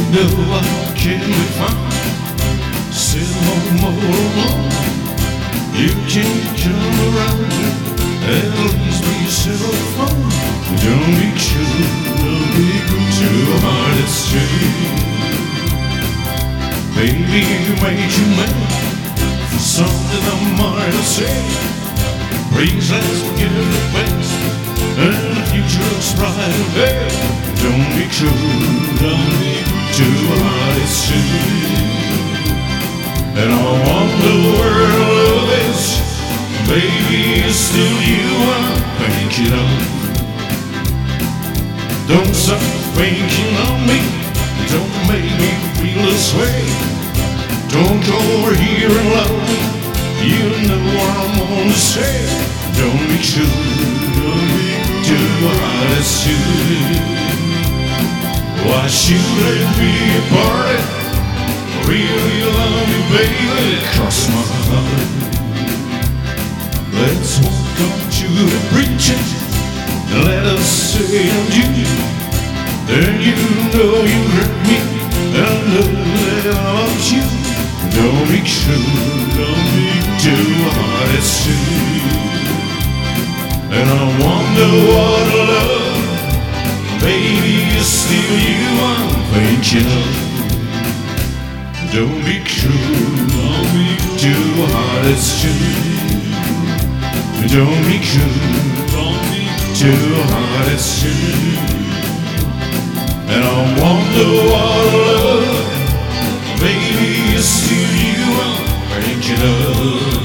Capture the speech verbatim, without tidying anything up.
know I can be found. Sit home all alone. You can come around here, at least be civil phone. Don't be true, don't be too hard to say. Baby, you made you mad for something I'm hard to say. Please let's forget the past and the future looks bright ahead. Don't be true, don't be too hard to say. And I wonder where love is. Baby, it's still you I'm thinking of. Don't stop thinking of me. Don't make me feel this way. Don't go over here and love me. You know what I'm gonna say. Don't be true, don't be too hard to say. Why should it be a party? Really love you, baby, cross my heart. Let's walk on to the bridge and let us say adieu. Then you know you hurt me, and I know that I love you. Don't be true, don't be too hard to say. And I wonder what love, baby, is still you I'm thinking of. Don't be true, don't be too hard to say. Don't be true, don't be too hard to say. And I wonder what love, baby, is still you I'm thinking of.